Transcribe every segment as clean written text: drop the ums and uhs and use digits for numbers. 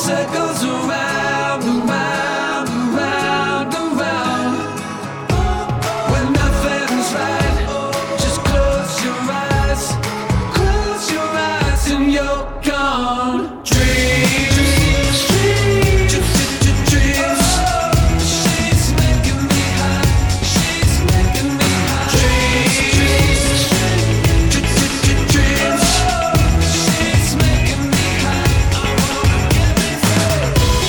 circles around, around, around, around. When nothing's right, just close your eyes. Close your eyes and you're gone. Dreams, dreams, dreams. She's making me high. She's making me high. Dreams, dreams. She's making me high. I wanna get me free.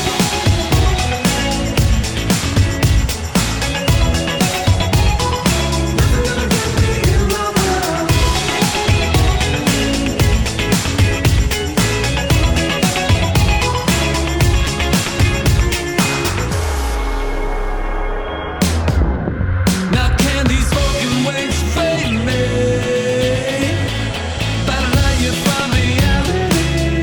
Nothing gonna get me in my world. Now can these broken wings fade me? Better let you find reality.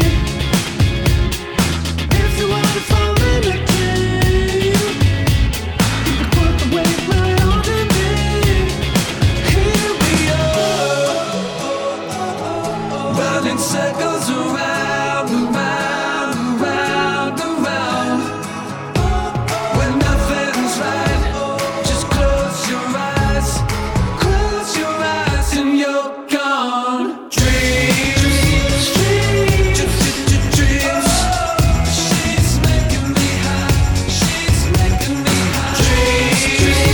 If you wanna fall in the dream, you can put the weight right onto me. Here we are, running circles around, around, around, around. When nothing's right, just close your eyes. Close your eyes and you're gone. Dreams, dreams, dreams. She's making me high. She's making me high. Dreams,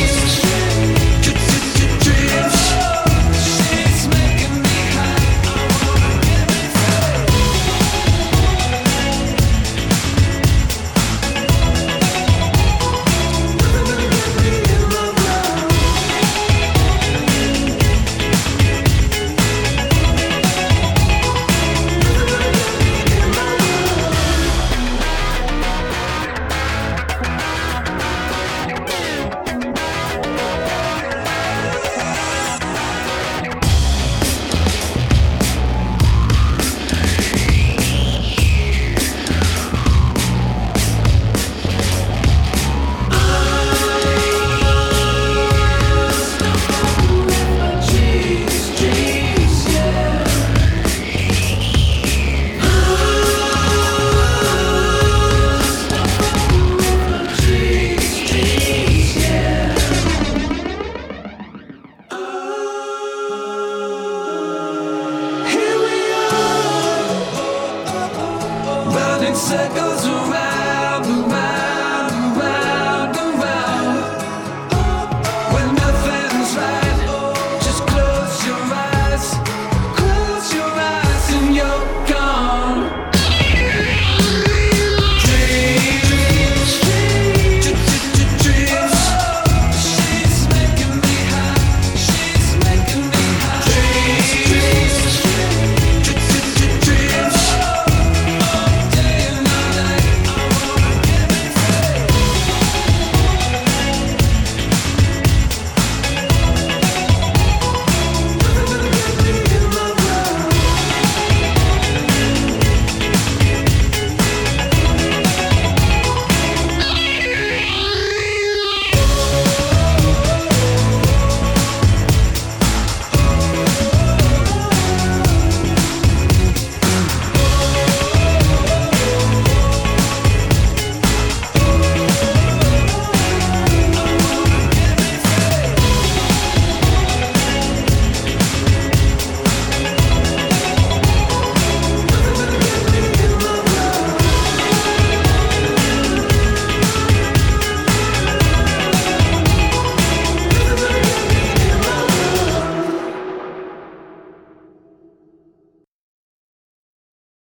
dreams. She's making me high. I wanna get me free. Nothing gonna get me in my world. Here we are, running circles around, around.